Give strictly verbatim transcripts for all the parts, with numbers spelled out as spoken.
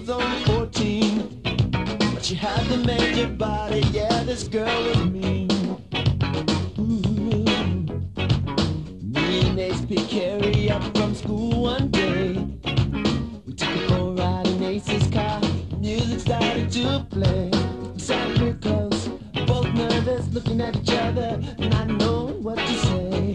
was only fourteen, but she had the major body. Yeah, this girl was mean. Ooh. Me and Ace picked Carrie up from school one day. We took her for a ride in Ace's car. Music started to play. We sat real close, both nervous, looking at each other, not knowing what to say.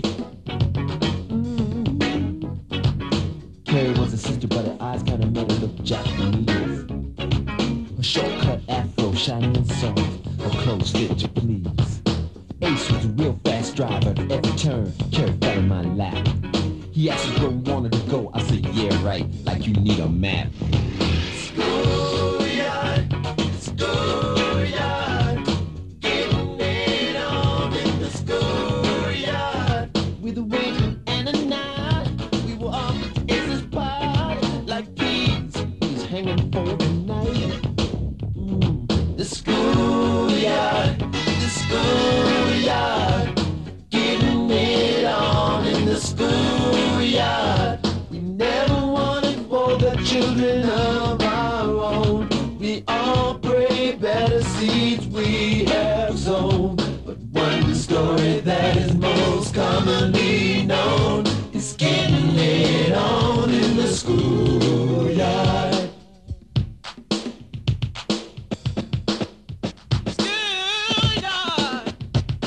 Mm. Carrie was a sister, but her eyes kinda made her look Japanese. Her short-cut afro, shiny and soft, her clothes fit to please. Ace was a real fast driver. At every turn, Carrie fell in my lap. He asked us where we wanted to go. I said, yeah, right, like you need a map. Schoolyard, schoolyard, getting it on in the schoolyard. With a wink and a nod, we were off to Ace's pod. Like peas, he was hanging for the night. Mm. The schoolyard, the schoolyard, getting it on in the schoolyard. We never wanted for the children of our own. We all pray better seeds we have sown. But one story that is most commonly known is getting it on in the schoolyard. Schoolyard.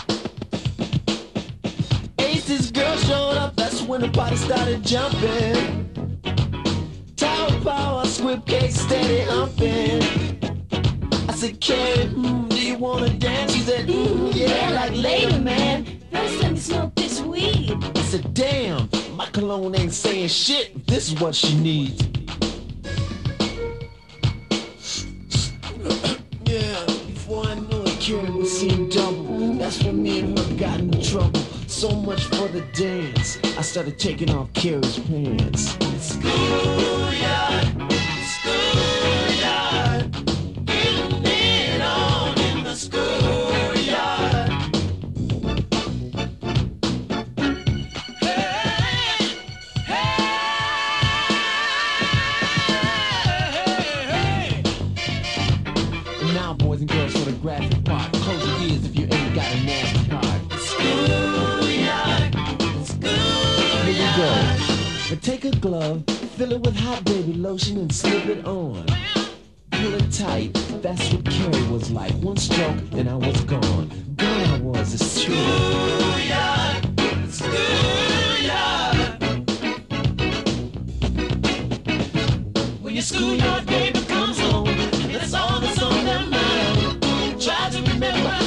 Ace's girl showed up, that's when the party started jumping. Tower power, squib cake, steady humping. I said, Carrie, mm, do you wanna dance? She said, mm, yeah, like later, man. First let me smoke this weed. I said, damn, my cologne ain't saying shit. This is what she needs. Yeah, before I knew it, Carrie was seeing double. That's when me and her got in trouble. So much for the dance. I started taking off Carrie's pants. Schoolyard, schoolyard, getting it on in the schoolyard. Hey, hey, hey, hey. Now, boys and girls, for the graphic part. Close your ears if you ain't got a nasty heart. Schoolyard, schoolyard. Here we go. But take a glove, fill it with hot baby lotion and slip it on. Pull it tight, that's what Carrie was like. One stroke and I was gone. Gone I was, it's true. Schoolyard, schoolyard. When your schoolyard baby comes home, that's all that's on their mind. Try to remember